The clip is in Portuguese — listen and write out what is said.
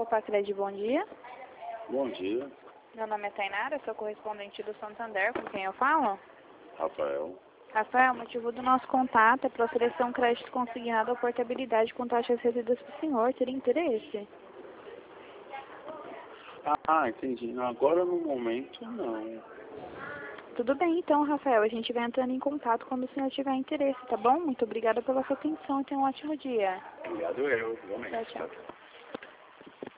Pacred, bom dia. Bom dia, Meu nome é Tainara, sou correspondente do Santander, com quem eu falo? Rafael. Rafael, o motivo do nosso contato é para oferecer um crédito consignado à portabilidade com taxas reduzidas para o senhor. Teria interesse? Entendi. Agora no momento não. Tudo bem, então, Rafael. A gente vai entrando em contato quando o senhor tiver interesse, tá bom? Muito obrigada pela sua atenção e tenha um ótimo dia. Obrigado eu, igualmente. Tchau, tchau.